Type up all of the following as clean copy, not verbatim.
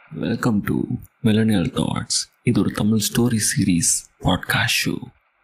Welcome to millennial thoughts. இது ஒரு Tamil story series podcast show.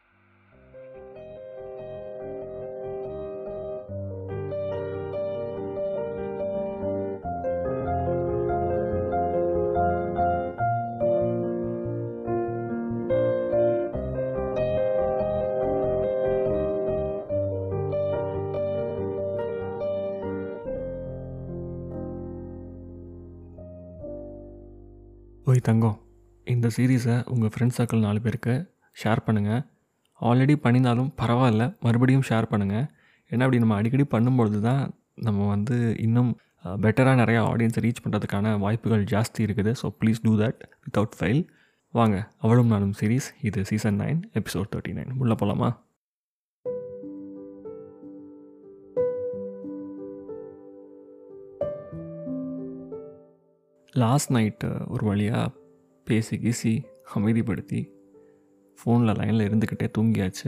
ஓய் தங்கம், இந்த சீரீஸை உங்கள் ஃப்ரெண்ட்ஸ் சர்க்கிள் 4 பேருக்கு ஷேர் பண்ணுங்கள். ஆல்ரெடி பண்ணியிருந்தாலும் பரவாயில்ல, மறுபடியும் ஷேர் பண்ணுங்கள். ஏன்னா அப்படி நம்ம அடிக்கடி பண்ணும்பொழுது தான் நம்ம இன்னும் பெட்டராக நிறையா ஆடியன்ஸை ரீச் பண்ணுறதுக்கான வாய்ப்புகள் ஜாஸ்தி இருக்குது. So please do that without fail. வாங்க, அவளும் நானும் சீரீஸ், இது சீசன் 9 எபிசோட் 39. உள்ள போகலாமா? லாஸ்ட் நைட்டு ஒரு வழியாக பேசி அமைதிப்படுத்தி ஃபோனில் லைனில் இருந்துக்கிட்டே தூங்கியாச்சு.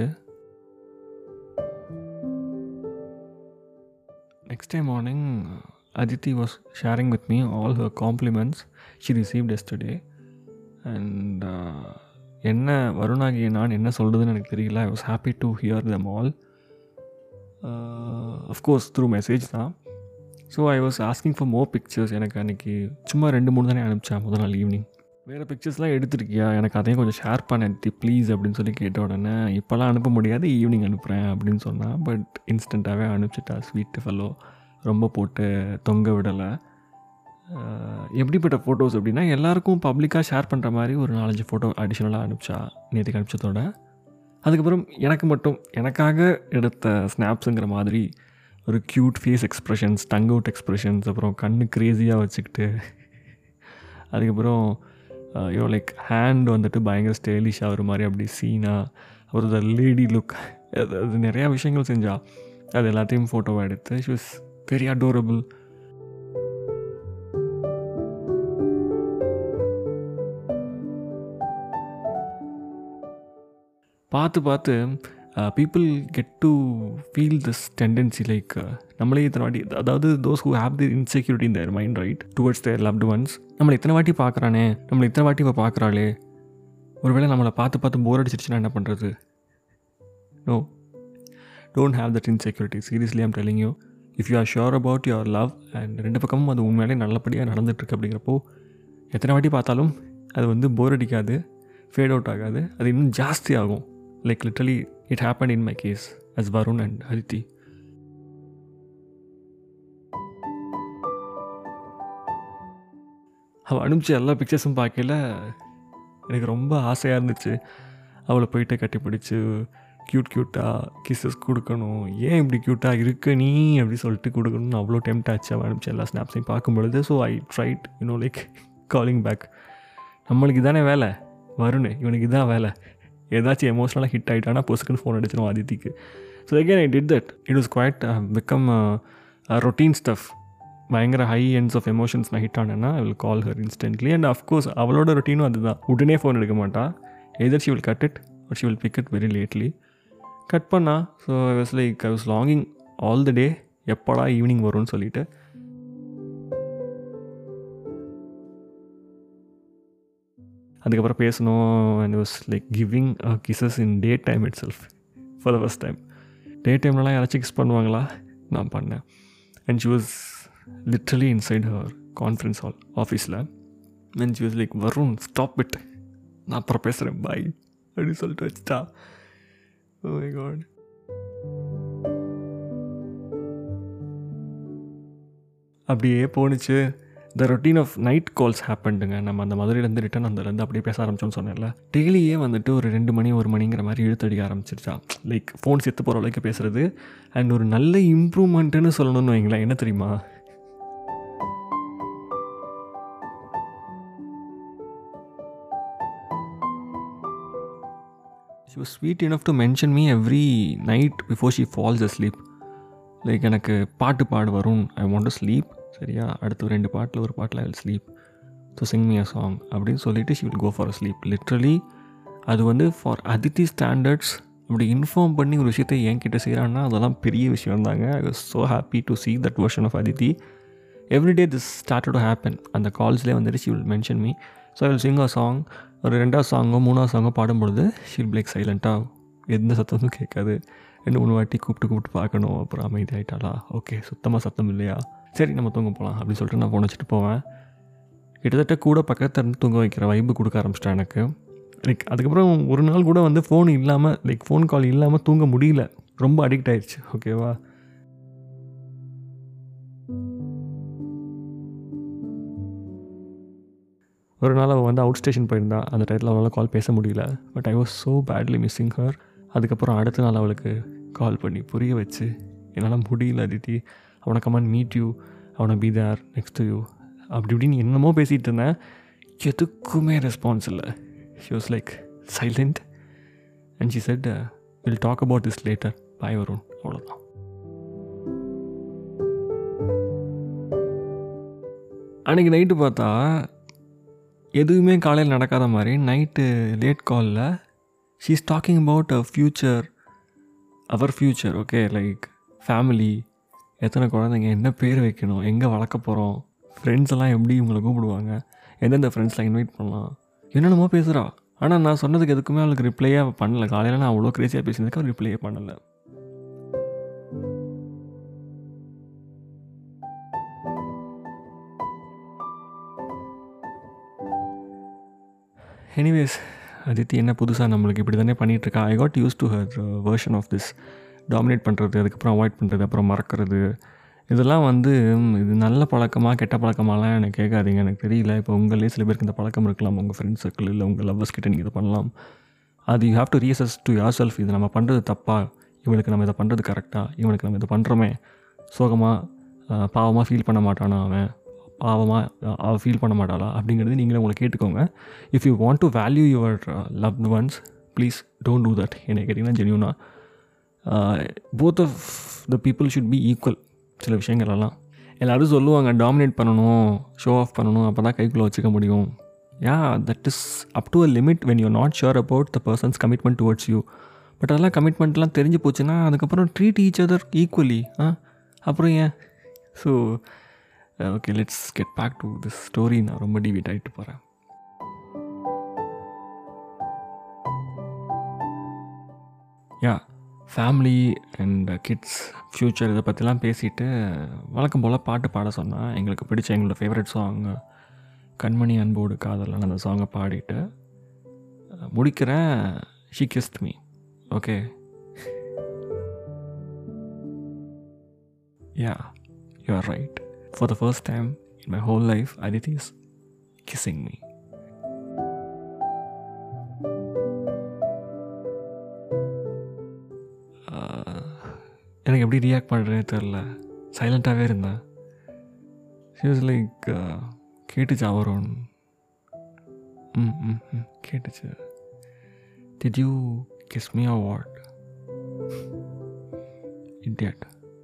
Next day morning Aditi was sharing with me all her compliments she received yesterday. And என்ன வருணாகிய நான் என்ன சொல்கிறதுன்னு எனக்கு தெரியல. I was happy to hear them all. Of course through message தான். So I was asking for more pictures. எனக்கு அன்றைக்கி சும்மா 2-3 தானே அனுப்பிச்சேன் முதல் நாள் ஈவினிங். வேறு பிக்சர்ஸ்லாம் எடுத்துருக்கியா, எனக்கு அதையும் கொஞ்சம் ஷேர் பண்ணி ப்ளீஸ் அப்படின்னு சொல்லி கேட்ட உடனே, இப்போல்லாம் அனுப்ப முடியாது, ஈவினிங் அனுப்புகிறேன் அப்படின்னு சொன்னான். பட் இன்ஸ்டண்ட்டாகவே அனுப்பிச்சிட்டா. ஸ்வீட் ஃபெல்லோ, ரொம்ப போட்டு தொங்க விடலை. எப்படிப்பட்ட ஃபோட்டோஸ் அப்படின்னா, எல்லாருக்கும் பப்ளிக்காக ஷேர் பண்ணுற மாதிரி ஒரு 4-5 ஃபோட்டோ அடிஷ்னலாக அனுப்பிச்சா நேற்றுக்கு அனுப்பிச்சதோட. அதுக்கப்புறம் எனக்கு மட்டும் எனக்காக எடுத்த ஸ்னாப்ஸுங்கிற மாதிரி ஒரு cute face expressions, tongue out expressions, அப்புறம் கண்ணு க்ரேஸியாக வச்சுக்கிட்டு, அதுக்கப்புறம் லைக் ஹேண்ட் பயங்கர ஸ்டைலிஷாக ஒரு மாதிரி அப்படி சீனாக, அப்புறம் த லேடி லுக், அது நிறையா விஷயங்கள் செஞ்சால் அது எல்லாத்தையும் ஃபோட்டோவாக எடுத்து ஷி வாஸ் வெரி அடோரபிள். பார்த்து people get to feel this tendency like நம்மளே இத்தனை வாட்டி, அதாவது those who have the insecurity in their mind, right, towards their loved ones, நம்மளை இத்தனை வாட்டி பார்க்குறானே, நம்மளை இத்தனை வாட்டி இப்போ பார்க்குறாளே, ஒருவேளை நம்மளை பார்த்து போர் அடிச்சிருச்சுன்னா என்ன பண்ணுறது? No, don't have that insecurity. Seriously, I'm telling you, if you are sure about your love and ரெண்டு பக்கமும் அது உண்மையிலே நல்லபடியாக நடந்துகிட்ருக்கு அப்படிங்கிறப்போ, எத்தனை வாட்டி பார்த்தாலும் அது போர் அடிக்காது, ஃபேட் அவுட் ஆகாது, அது இன்னும் ஜாஸ்தி ஆகும். Like literally it happened in my case as Varun and Aditi. அவள் அனுப்பிச்சு எல்லா பிக்சர்ஸும் பார்க்கல எனக்கு ரொம்ப ஆசையாக இருந்துச்சு. அவளை போயிட்டு கட்டி பிடிச்சி க்யூட்டாக கிஸ்ஸஸ் கொடுக்கணும். ஏன் இப்படி க்யூட்டாக இருக்க நீ அப்படி சொல்லிட்டு கொடுக்கணும்னு அவ்வளோ டெம்ட் ஆச்சு அவள் அனுப்பிச்சு எல்லா ஸ்னாப்ஸையும் பார்க்கும்பொழுது. So I tried like calling back. நம்மளுக்கு இதானே வேலை, வருண் இவனுக்கு இதான் வேலை. ஏதாச்சும் எமோஷ்னலாக ஹிட் ஆகிட்டானா பொசுக்குன்னு ஃபோன் அடிச்சிடும் அதித்திக்கு. So again I did that. It was quite become routine stuff. பயங்கர ஹை எண்ட்ஸ் ஆஃப் எமோஷன்ஸ் நான் ஹிட் ஆனேன்னா I will call her instantly. And of course அவளோட ரொட்டீனும் அதுதான். உடனே ஃபோன் எடுக்க மாட்டாள். Either she will cut it but she will pick it very lately. Cut பண்ணா. So I was longing all the day, எப்படா ஈவினிங் வரும்னு சொல்லிட்டு. அதுக்கப்புறம் பேசணும். And was like giving kisses in daytime itself for the first time. Day டைம்லலாம் யாராச்சும் kiss பண்ணுவாங்களா? நான் பண்ணேன். And she was literally inside her conference hall ஆஃபீஸில். And she was like, Varun stop it, நான் அப்புறம் பேசுகிறேன் பாய் அப்படின்னு சொல்லிட்டு வச்சுட்டா. Oh my God. அப்படியே போணுச்சு. The routine of night calls ஹேப்பன்டுங்க. நம்ம அந்த மதுரையிலேருந்து ரிட்டன் வந்ததுலேருந்து அப்படியே பேச ஆரம்பிச்சோன்னு சொன்னேன்ல. டெய்லியே ஒரு 2 மணி 1 மணிங்கிற மாதிரி இழுத்தடிக்க ஆரம்பிச்சிருச்சா. லைக் ஃபோன் செத்து போகிற அளவுக்கு பேசுகிறது. அண்ட் ஒரு நல்ல இம்ப்ரூவ்மெண்ட்டுன்னு சொல்லணும்னு வைங்களேன். என்ன தெரியுமா, she was sweet enough to mention me every night before she falls asleep. Like எனக்கு பாட்டு பாடு வரும், ஐ வாண்ட் டு ஸ்லீப், சரியா, அடுத்து 2 பாட்டில் ஒரு பாட்டில் I will sleep, so sing me a song அப்படின்னு சொல்லிவிட்டு she will go for a sleep. Literally அது ஃபார் அதித்தி ஸ்டாண்டர்ட்ஸ் அப்படி இன்ஃபார்ம் பண்ணி ஒரு விஷயத்தை என்கிட்ட செய்கிறான்னா அதெல்லாம் பெரிய விஷயம் தாங்க. I was so happy to see that version of Aditi. Everyday this started to happen. அந்த கால்ஸ்லேயே வந்துட்டு she will mention me. So I will sing a song. ஒரு 2வது சாங்கோ 3வது சாங்கோ பாடும்பொழுது ஷி வில் லைக் சைலண்ட்டாக, எந்த சத்தமும் கேட்காது. 2-3 வாட்டி கூப்பிட்டு பார்க்கணும். அப்புறம் அமைதி ஆகிட்டாளா, ஓகே சுத்தமாக சத்தம் இல்லையா, சரி நம்ம தூங்க போகலாம் அப்படின்னு சொல்லிட்டு நான் ஃபோன் வச்சுட்டு போவேன். கிட்டத்தட்ட கூட பக்கத்தில் இருந்து தூங்க வைக்கிற வைப்பு கொடுக்க ஆரம்பிச்சிட்டேன் எனக்கு. லைக் அதுக்கப்புறம் ஒரு நாள் கூட வந்து ஃபோன் இல்லாமல், லைக் ஃபோன் கால் இல்லாமல் தூங்க முடியல. ரொம்ப அடிக்ட் ஆகிடுச்சு. ஓகேவா. ஒரு நாள் அவள் வந்து அவுட் ஸ்டேஷன் போயிருந்தா. அந்த டயத்தில் அவளால் கால் பேச முடியல. But I was so badly missing her. அதுக்கப்புறம் அடுத்த நாள் அவளுக்கு கால் பண்ணி புரிய வச்சு, என்னால் முடியல அதித்தி, அவனை கமான் மீட் யூ, அவனை be there next to you அப்படி இப்படின்னு என்னமோ பேசிகிட்டு இருந்தேன். எதுக்குமே ரெஸ்பான்ஸ் இல்லை. She was like silent and she said will talk about this later, bye Varun. அவ்வளோதான். அன்றைக்கி நைட்டு பார்த்தா எதுவுமே காலையில் நடக்காத மாதிரி நைட்டு லேட் காலில் she is talking about our future. Okay, like family, எத்தனை குழந்தைங்க, என்ன பேர் வைக்கணும், எங்கே வளர்க்க போகிறோம், ஃப்ரெண்ட்ஸ் எல்லாம் எப்படி இவங்களை கூப்பிடுவாங்க, எந்தெந்த ஃப்ரெண்ட்ஸ்லாம் இன்வைட் பண்ணலாம், என்னென்னமோ பேசுகிறா. ஆனால் நான் சொன்னதுக்கு எதுக்குமே அவளுக்கு ரிப்ளையே பண்ணலை. காலையில் நான் அவ்வளோ க்ரேஸியாக பேசினதுக்கு அவள் ரிப்ளையே பண்ணலை. எனிவேஸ், அதித்தி என்ன புதுசாக நம்மளுக்கு இப்படி தானே பண்ணிகிட்ருக்கா. I got used to her version of this. Dominate பண்ணுறது, அதுக்கப்புறம் அவாய்ட் பண்ணுறது, அப்புறம் மறக்கிறது, இதெல்லாம் வந்து இது நல்ல பழக்கமாக கெட்ட பழக்கமாலாம் எனக்கு கேட்காதீங்க. எனக்கு தெரியல. இப்போ உங்களே சில பேருக்கு இந்த பழக்கம் இருக்கலாம். உங்கள் ஃப்ரெண்ட்ஸ் சர்க்கிள் இல்லை உங்கள் லவ்வர்ஸ் கிட்ட நீங்கள் இதை பண்ணலாம். அது you have to reassess to yourself. இது நம்ம பண்ணுறது தப்பா, இவனுக்கு நம்ம இதை பண்ணுறது கரெக்டாக, இவனுக்கு நம்ம இதை பண்ணுறோமே, சோகமாக பாவமாக ஃபீல் பண்ண மாட்டானா, அவள் ஃபீல் பண்ண மாட்டாளா அப்படிங்கிறது நீங்களே உங்களை கேட்டுக்கோங்க. If you want to value your loved ones, please don't do that. என்னை கேட்டிங்கன்னா ஜென்யூனாக both of the people should be equal. சில விஷயங்களெல்லாம் எல்லோரும் சொல்லுவாங்க, டாமினேட் பண்ணணும், ஷோ ஆஃப் பண்ணணும், அப்போ தான் கைக்குள்ளே வச்சுக்க முடியும். That is up to a limit when you not sure about the person's commitment towards you. But அதெல்லாம் கமிட்மெண்ட்லாம் தெரிஞ்சு போச்சுன்னா அதுக்கப்புறம் ட்ரீட் ஈச் அதர் ஈக்குவலி. அப்புறம் ஏன்? So okay, let's get back to this story. நான் ரொம்ப டிவிட் ஆகிட்டு போகிறேன். ஃபேமிலி அண்ட் கிட்ஸ் ஃப்யூச்சர் இதை பற்றிலாம் பேசிவிட்டு வழக்கம் போல் பாட்டு பாட சொன்னால் எங்களுக்கு பிடிச்ச எங்களோட ஃபேவரட் சாங் கண்மணி அன்போடு காதலன், அந்த சாங்கை பாடிட்டு முடிக்கிறேன். She kissed me. Okay, you are right. For the first time in my whole life, Aditi is kissing me. எனக்கு எப்படி ரியாக்ட் பண்ணுறேன்னு தெரில. சைலண்ட்டாகவே இருந்தேன். she was like கேட்டுச்சா வருண்? கேட்டுச்சு. did you kiss me or what? idiot.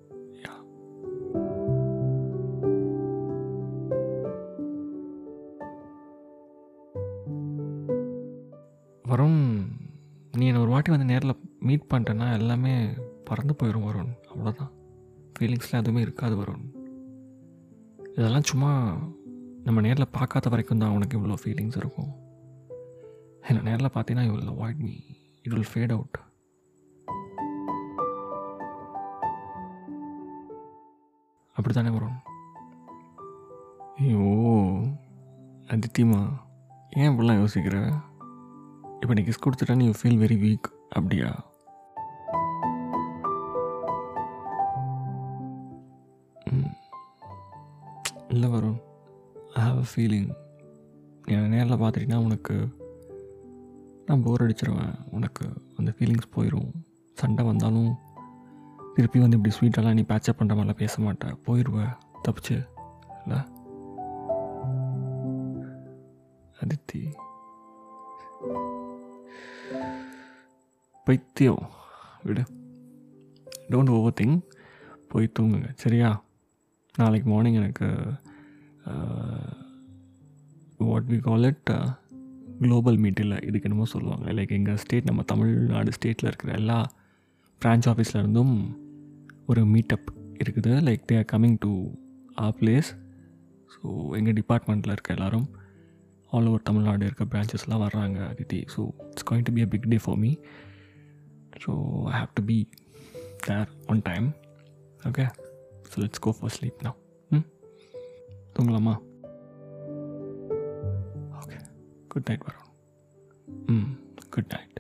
Varun, நீ என்னை ஒரு வாட்டி வந்து நேரில் மீட் பண்ணிட்டேன்னா எல்லாமே பறந்து போயிடும் வருண். அவ்வளோதான், ஃபீலிங்ஸ்லாம் எதுவுமே இருக்காது வருண். இதெல்லாம் சும்மா நம்ம நேரில் பார்க்காத வரைக்கும் தான் உனக்கு இவ்வளோ ஃபீலிங்ஸ் இருக்கும். என்னை நேரில் பார்த்தீங்கன்னா you will avoid me, it will fade out. அப்படி தானே வருண்? ஐயோ அதித்திமா, ஏன் இப்படிலாம் யோசிக்கிற? இப்போ நீ கிஸ் கொடுத்துட்டேன்னு யூ ஃபீல் வெரி வீக் அப்படியா? இல்லை Varun, I have a feeling. நீ நேரில் பார்த்துட்டிங்கன்னா உனக்கு நான் போர் அடிச்சிருவேன். உனக்கு அந்த ஃபீலிங்ஸ் போயிடும். சண்டை வந்தாலும் திருப்பி வந்து இப்படி ஸ்வீட்டெல்லாம் நீ பேச்சப் பண்ணுற மாதிரிலாம் பேச மாட்டேன். போயிடுவேன் தப்பிச்சு. இல்லை அதித்தி, பைத்தியம் விடு. Don't overthink. போய் தூங்குங்க சரியா? நாளைக்கு மார்னிங் எனக்கு what we call it global meet, இல்லை இதுக்கு என்னமோ சொல்லுவாங்க. லைக் எங்கள் ஸ்டேட், நம்ம தமிழ்நாடு ஸ்டேட்டில் இருக்கிற எல்லா பிரான்ச் ஆஃபீஸில் இருந்தும் ஒரு மீட்டப் இருக்குது. Like they are coming to our place so எங்கள் டிபார்ட்மெண்ட்டில் இருக்க எல்லோரும் ஆல் ஓவர் தமிழ்நாடு இருக்க பிரான்ச்சஸ்லாம் வர்றாங்க Aditi. So it's going to be a big day for me. So I have to be there on time. Okay, so let's go for sleep now. தூங்கலாமா? Okay, good night Varun. Good night.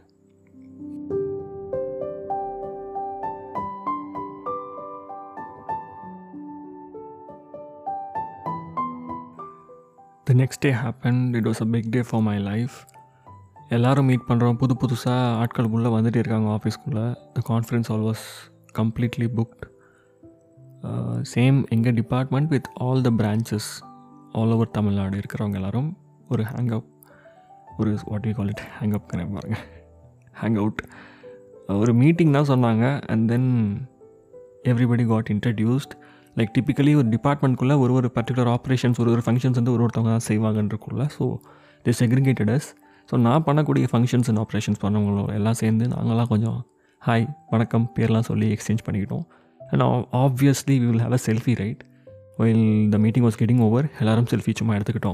The next day happened. It was a big day for my life. எல்லோரும் meet பண்ணுறோம், புதுசாக ஆட்கள் உள்ளே வந்துட்டு இருக்காங்க ஆஃபீஸ்க்குள்ளே. The conference all was completely booked. Same எங்கள் department with all the branches all over Tamil Nadu இருக்கிறவங்க எல்லோரும் ஒரு ஒரு what you call it hang up பாருங்க, ஹேங் அவுட், ஒரு மீட்டிங் தான் சொன்னாங்க. And then everybody got introduced. Like typically ஒரு டிபார்ட்மெண்ட்குள்ளே ஒரு பர்டிகுலர் ஆப்ரேஷன்ஸ் ஒரு ஃபங்க்ஷன்ஸ் வந்து ஒருத்தவங்க தான் செய்வாங்கன்றக்குள்ள. So they segregated us. So நான் பண்ணக்கூடிய ஃபங்க்ஷன்ஸ் அண்ட் ஆப்ரேஷன்ஸ் பண்ணவங்களோட எல்லாம் சேர்ந்து நாங்களாம் கொஞ்சம் ஹாய் வணக்கம் பேர்லாம் சொல்லி எக்ஸ்சேஞ்ச் பண்ணிக்கிட்டோம். And obviously we will have a selfie right while the meeting was getting over. எல்லோரும் செல்ஃபி சும்மா எடுத்துக்கிட்டோம்.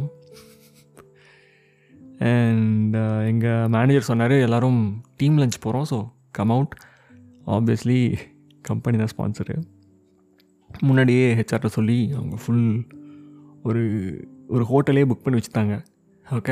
அண்ட் எங்கள் மேனேஜர் சொன்னார் எல்லோரும் டீம் லஞ்ச் போகிறோம், so come out. Obviously company தான் ஸ்பான்சரு. முன்னாடியே ஹெச்ஆர்ட்ட சொல்லி அவங்க ஃபுல் ஒரு ஹோட்டலே புக் பண்ணி வச்சுட்டாங்க. ஓகே,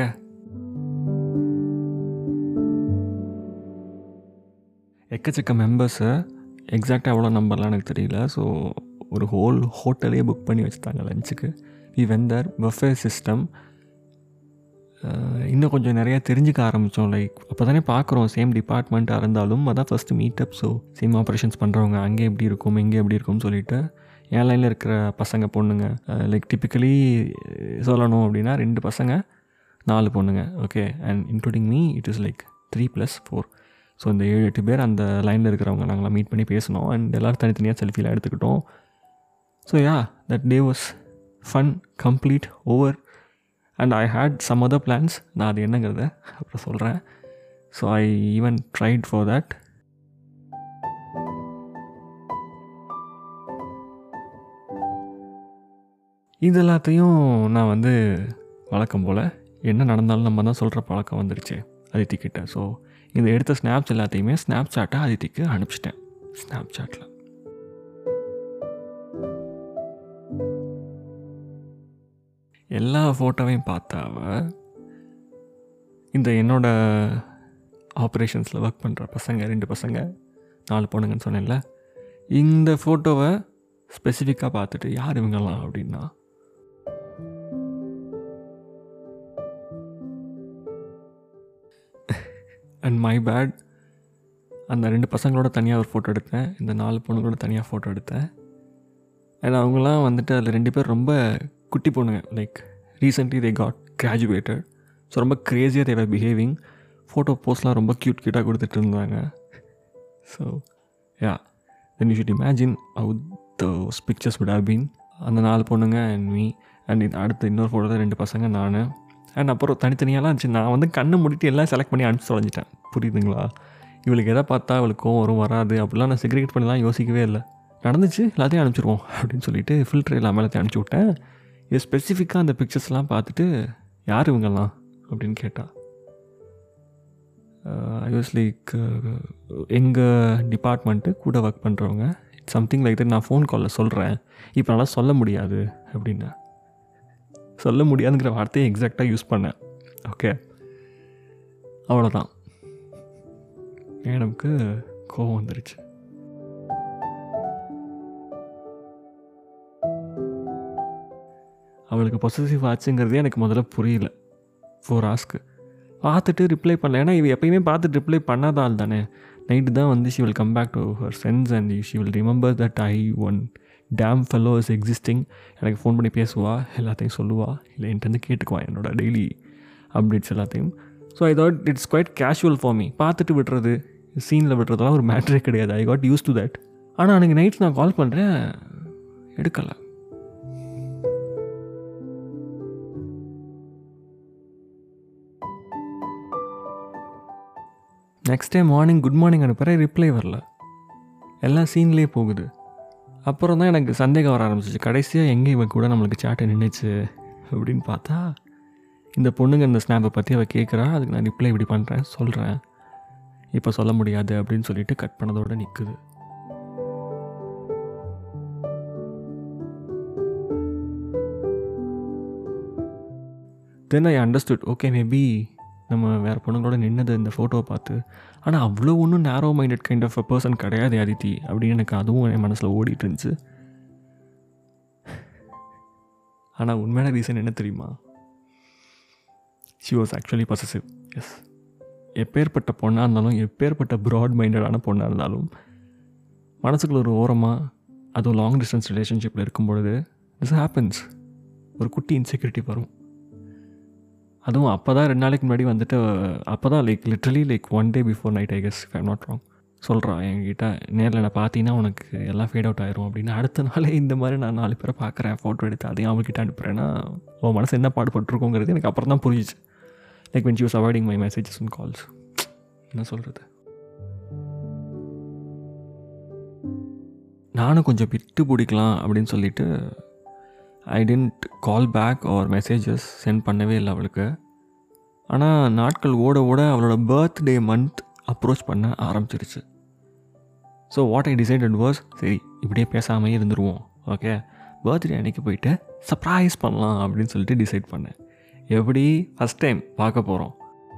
எக்கச்சக்க மெம்பர்ஸு, எக்ஸாக்டாக எவ்வளோ நம்பர்லாம் எனக்கு தெரியல. ஸோ ஒரு ஹோல் ஹோட்டலே புக் பண்ணி வச்சுட்டாங்க லஞ்சுக்கு. We when there buffet system. இன்னும் கொஞ்சம் நிறையா தெரிஞ்சுக்க ஆரம்பித்தோம். லைக் அப்போ தானே பார்க்குறோம், சேம் டிபார்ட்மெண்ட்டாக இருந்தாலும் அதான் first meetup. So same operations பண்ணுறவங்க அங்கே எப்படி இருக்கும் இங்கே எப்படி இருக்கும்னு சொல்லிவிட்டு என் லைனில் இருக்கிற பசங்க பொண்ணுங்க, லைக் டிப்பிக்கலி சொல்லணும் அப்படின்னா 2 பசங்க 4 பொண்ணுங்க. Okay, and including me it is like 3+4. So இந்த 7-8 பேர் அந்த லைனில் இருக்கிறவங்க நாங்களாம் மீட் பண்ணி பேசினோம். அண்ட் எல்லோரும் தனித்தனியாக செல்ஃபியில் எடுத்துக்கிட்டோம். So yeah, that day was fun, complete, over. And I had some other plans. நான் அது என்னங்கிறத அப்புறம் சொல்கிறேன். So I even tried for that. இது எல்லாத்தையும் நான் வந்து வழக்கம் போல் என்ன நடந்தாலும் நம்ம தான் சொல்கிற பழக்கம் வந்துடுச்சு அதித்திக்கிட்ட. ஸோ இந்த எடுத்த ஸ்னாப்ஸ் எல்லாத்தையுமே ஸ்னாப் சாட்டை அதித்திக்கு அனுப்பிச்சிட்டேன். ஸ்னாப் சாட்டில் எல்லா ஃபோட்டோவையும் பார்த்தாவ இந்த என்னோடய ஆப்ரேஷன்ஸில் ஒர்க் பண்ணுற பசங்க 2 பசங்க 4 பொண்ணுங்கன்னு சொன்னேன்ல, இந்த ஃபோட்டோவை ஸ்பெசிஃபிக்காக பார்த்துட்டு யார் இவங்கலாம் அப்படின்னா, அண்ட் மை பேட், அந்த 2 பசங்களோட தனியாக ஒரு ஃபோட்டோ எடுத்தேன், இந்த 4 பொண்ணுங்களோட தனியாக ஃபோட்டோ எடுத்தேன். அண்ட் அவங்களாம் வந்துட்டு அதில் 2 பேர் ரொம்ப குட்டி பொண்ணுங்க. Like recently they got graduated. So ரொம்ப க்ரேஸியாக தேவர் பிஹேவிங். ஃபோட்டோ போஸ்ட்லாம் ரொம்ப க்யூட்டாக கொடுத்துட்டு இருந்தாங்க. So yeah, then you should imagine how those pictures would have been. அந்த 4 பொண்ணுங்க அண்ட் மீ. அண்ட் அடுத்து இன்னொரு ஃபோட்டோவில் 2 பசங்க நான். அண்ட் அப்புறம் தனித்தனியாலாம் இருந்துச்சு. நான் வந்து கண்ணை மூடிட்டு எல்லாம் செலக்ட் பண்ணி அனுப்பிச்சு தொலைஞ்சிட்டேன். புரியுதுங்களா? இவளுக்கு எதை பார்த்தா அவளுக்கும் வரும் வராது அப்படிலாம் நான் செக்ரிகேட் பண்ணிலாம் யோசிக்கவே இல்லை. நடந்துச்சு, எல்லாத்தையும் அனுப்பிச்சிடுவோம் அப்படின்னு சொல்லிட்டு ஃபில்டர் எல்லாமே எல்லாத்தையும் அனுப்பிச்சி விட்டேன். இது ஸ்பெசிஃபிக்காக அந்த பிக்சர்ஸ்லாம் பார்த்துட்டு யார் இவங்கெல்லாம் அப்படின்னு கேட்டால், ஐ வாஸ் லைக் எங்கள் டிபார்ட்மெண்ட்டு கூட ஒர்க் பண்ணுறவங்க. It's something like that. நான் ஃபோன் காலில் சொல்கிறேன், இப்போ நல்லா சொல்ல முடியாது அப்படின்னு. சொல்ல முடியாதுங்கிற வார்த்தையை எக்ஸாக்டாக யூஸ் பண்ணேன். ஓகே, அவ்வளோதான். மேடம்க்கு கோவம் வந்துருச்சு. அவளுக்கு பொசசிவ் ஆச்சுங்கிறதே எனக்கு முதல்ல புரியல. 4 hours பார்த்துட்டு ரிப்ளை பண்ணல. ஏன்னா இவ எப்பயுமே பார்த்துட்டு ரிப்ளை பண்ணாதால் தானே. நைட்டு தான் வந்து she will come back to her sense and she will remember that I one damn fellow is existing. எனக்கு ஃபோன் பண்ணி பேசுவா, எல்லாத்தையும் சொல்லுவா, இல்லை என்கிட்ட கேட்டுக்குவா என்னோட டெய்லி அப்டேட்ஸ் எல்லாத்தையும். So I thought it's quite casual for me. பார்த்துட்டு விடுறது, சீனில் விடுறதெல்லாம் ஒரு மேட்ரே கிடையாது. I got used to that. ஆனால் அன்றைக்கி நைட் நான் கால் பண்ணுறேன், எடுக்கலை. Next day morning good morning அனுப்புகிறேன், ரிப்ளை வரல. எல்லாம் சீன்லேயே போகுது. அப்புறம் தான் எனக்கு சந்தேகம் வர ஆரம்பிச்சிச்சு. கடைசியாக எங்கே இவன் கூட நம்மளுக்கு சேட்டை நின்றுச்சு அப்படின்னு பார்த்தா, இந்த பொண்ணுங்க இந்த ஸ்னாப்பை பற்றி அவள் கேட்குறா. அதுக்கு நான் ரிப்ளை இப்படி பண்ணுறேன், சொல்கிறேன், இப்போ சொல்ல முடியாது அப்படின்னு சொல்லிட்டு கட் பண்ணதோடு நிற்குது. Then I understood, okay maybe நம்ம வேறு பொண்ணுங்களோட நின்னது இந்த ஃபோட்டோவை பார்த்து. ஆனால் அவ்வளோ ஒன்றும் narrow minded kind of a person கிடையாது அதித்தி அப்படின்னு எனக்கு அதுவும் என் மனசில் ஓடிட்டு இருந்துச்சு. ஆனால் உண்மையான ரீசன் என்ன தெரியுமா? She was actually possessive. Yes, எப்பேற்பட்ட பொண்ணாக இருந்தாலும், எப்பேற்பட்ட ப்ராட் மைண்டடான பொண்ணாக இருந்தாலும், மனசுக்குள்ள ஒரு ஓரமாக, அதுவும் லாங் டிஸ்டன்ஸ் ரிலேஷன்ஷிப்பில் இருக்கும் பொழுது திஸ் ஹேப்பன்ஸ். ஒரு குட்டி இன்செக்யூரிட்டி வரும். அதுவும் அப்போ தான் 2 நாளைக்கு முன்னாடி வந்துட்டு, அப்போ தான் literally 1 day before night, I guess if I'm not wrong, சொல்கிறான் என்கிட்ட, நேரில் நான் பார்த்தீங்கன்னா உனக்கு எல்லாம் ஃபேட் அவுட் ஆயிரும் அப்படின்னு. அடுத்த நாளே இந்த மாதிரி நான் 4 பேரை பார்க்குறேன், ஃபோட்டோ எடுத்து அதையும் அவங்ககிட்ட அனுப்புகிறேன்னா உன் மனசு என்ன பாடுபட்டுருக்கோங்கிறது எனக்கு அப்புறம் தான் புரிஞ்சிச்சு. when she was avoiding my messages and calls. என்ன சொல்கிறது, நானும் கொஞ்சம் விட்டு பிடிக்கலாம் அப்படின்னு சொல்லிட்டு I didn't call back or messages sent பண்ணவே இல்லை அவளுக்கு. ஆனால் நாட்கள் ஓட ஓட அவளோட பர்த்டே மந்த் அப்ரோச் பண்ண ஆரம்பிச்சிருச்சு. So what I decided was, சரி இப்படியே பேசாமல் இருந்துருவோம், ஓகே, பர்த்டே அன்றைக்கி போயிட்டு சர்ப்ரைஸ் பண்ணலாம் அப்படின்னு சொல்லிட்டு டிசைட் பண்ணேன். எப்படி ஃபஸ்ட் டைம் பார்க்க போகிறோம்,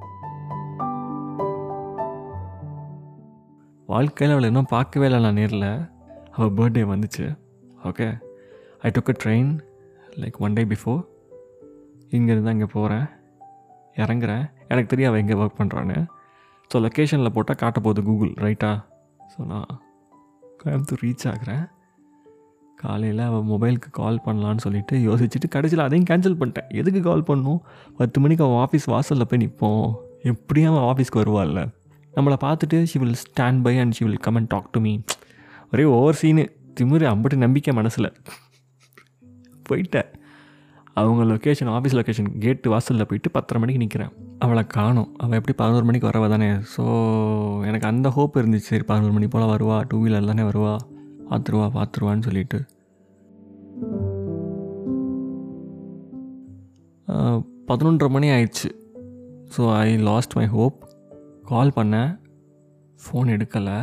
வாழ்க்கையில் அவளை இன்னும் பார்க்கவே இல்லை நான் நேரில். அவள் பர்த்டே வந்துச்சு, okay. I took a train 1 day before. இங்கேருந்து அங்கே போகிறேன், இறங்குறேன். எனக்கு தெரியும் அவள் எங்கே ஒர்க் பண்ணுறான்னு. ஸோ லொக்கேஷனில் போட்டால் காட்ட போகுது கூகுள், ரைட்டா? ஸோ நான் கோயம்புத்தூர் ரீச் ஆகிறேன். காலையில் அவள் மொபைலுக்கு கால் பண்ணலான்னு சொல்லிட்டு யோசிச்சுட்டு கடைசியில் அதையும் கேன்சல் பண்ணிட்டேன். எதுக்கு கால் பண்ணணும், 10 மணிக்கு அவன் ஆஃபீஸ் வாசலில் போய் நிற்போம், எப்படியும் அவன் ஆஃபீஸ்க்கு வருவாள்ல, நம்மளை பார்த்துட்டு she will stand by and she will come and talk to me. ஒரே ஓவர் சீனு, திமுரு, அம்பட்டு நம்பிக்கை மனசில். போயிட்டேன். அவங்க லொக்கேஷன், ஆஃபீஸ் லொக்கேஷன் கேட்டு வாசலில் போயிட்டு 10:30 மணிக்கு நிற்கிறேன். அவளை காணோம். அவள் எப்படி 11 மணிக்கு வரவா தானே. ஸோ எனக்கு அந்த ஹோப் இருந்துச்சு, சரி 11 மணி போல் வருவா, 2 வீலர் தானே வருவா, பார்த்துருவான்னு சொல்லிட்டு 11:30 மணி ஆயிடுச்சு. So I lost my hope. Call பண்ணேன், ஃபோன் எடுக்கலை.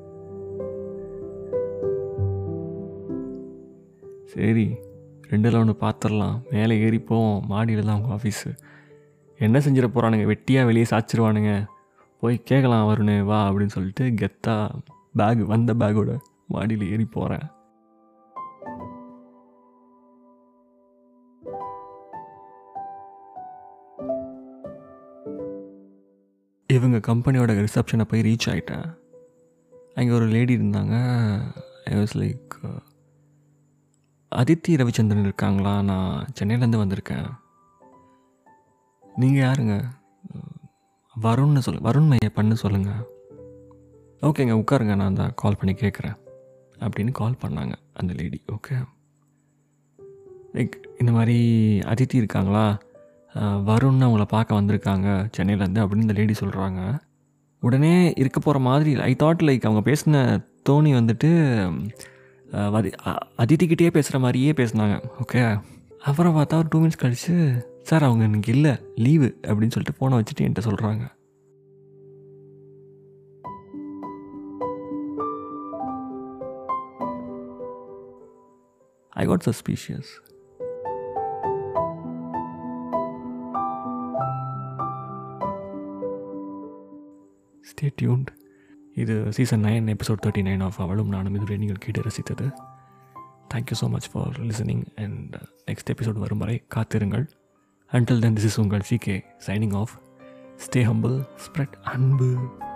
சரி 2ல் 1 பார்த்துடலாம், மேலே ஏறிப்போம், மாடியில் தான் அவங்க ஆஃபீஸு, என்ன செஞ்சிட போகிறானுங்க, வெட்டியாக வெளியே சாய்ச்சிருவானுங்க, போய் கேட்கலாம் வருணு வா அப்படின்னு சொல்லிட்டு கெத்தாக வந்த பேக்கோட மாடியில் ஏறி போகிறேன். இவங்க கம்பெனியோட ரிசப்ஷனை போய் ரீச் ஆகிட்டேன். அங்கே ஒரு லேடி இருந்தாங்க. I was like, Aditi Ravichandran இருக்காங்களா, நான் சென்னையிலேருந்து வந்திருக்கேன், நீங்கள் யாருங்க, வருண்னு வருண் மையப்பன்னு சொல்லுங்கள். ஓகேங்க உட்காருங்க, நான் தான் கால் பண்ணி கேட்குறேன் அப்படின்னு கால் பண்ணாங்க அந்த லேடி. ஓகே, லைக் இந்த மாதிரி அதித்தி இருக்காங்களா, வருண்னு அவங்கள பார்க்க வந்திருக்காங்க சென்னையிலேருந்து அப்படின்னு இந்த லேடி சொல்கிறாங்க. உடனே இருக்க போகிற மாதிரி ஐ தாட், லைக் அவங்க பேசின தோனி வந்துட்டு அதித்திக்கிட்டே பேசுகிற மாதிரியே பேசினாங்க. ஓகே, அப்புறம் பார்த்தா ஒரு 2 minutes கழிச்சு, சார் அவங்க எனக்கு இல்லை, லீவு அப்படின்னு சொல்லிட்டு ஃபோனை வச்சுட்டு என்கிட்ட சொல்கிறாங்க. I got suspicious. Stay tuned. இது சீசன் 9 எபிசோட் 39 ஆஃப் அவளும் நானும் இதுவரை நீங்கள் கேட்டு ரசித்தது. Thank you so much for listening and next episode வரும் வரை காத்திருங்கள். Until then, this is உங்கள் CK signing off. Stay humble, spread அன்பு.